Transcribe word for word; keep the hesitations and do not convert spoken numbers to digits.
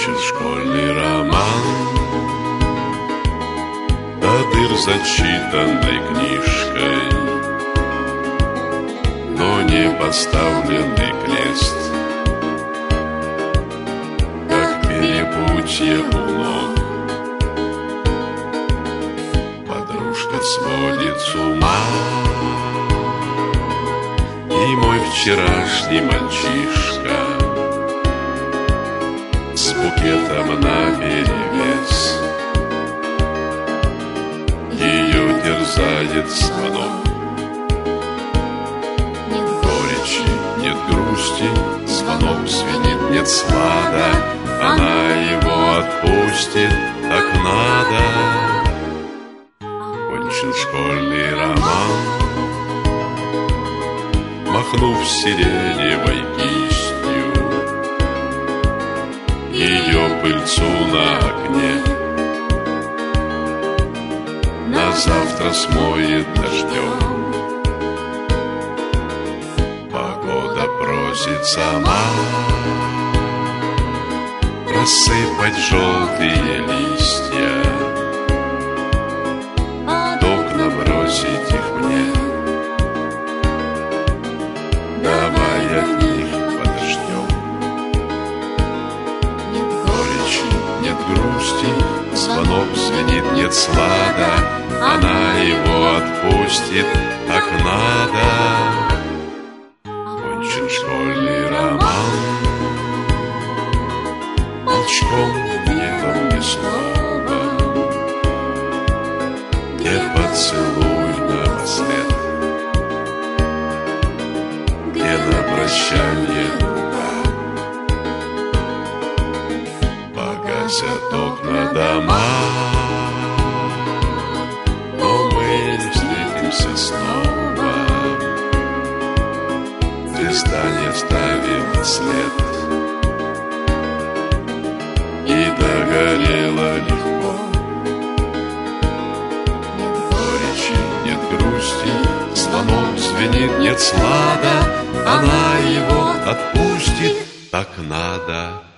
Кончен школьный роман, до дыр зачитанной книжкой, но не поставленный крест, как перепутье у ног. Подружка сводит с ума, и мой вчерашний мальчишка с букетом наперевес. Ее терзает звонок. Нет горечи, нет грусти, звонок звенит, нет слада. Она его отпустит, так надо. Кончен школьный роман, махнув сиреневой кистью, ее пыльцу на окне на завтра смоет дождем. Погода просит сама рассыпать желтые листья, под окна бросить их мне. Давай от них подождем. Нет горечи, нет грусти, звонок звенит, нет слада. Она его отпустит, так надо. Кончен школьный роман, молчком небом ни слова, где поцелуй напослед, где на прощанье губа. Погасят окна дома, но мы встретимся снова. Звезда не оставила след и догорела легко. Нет горечи, нет грусти, звонок звенит, нет слада. Она его отпустит, так надо.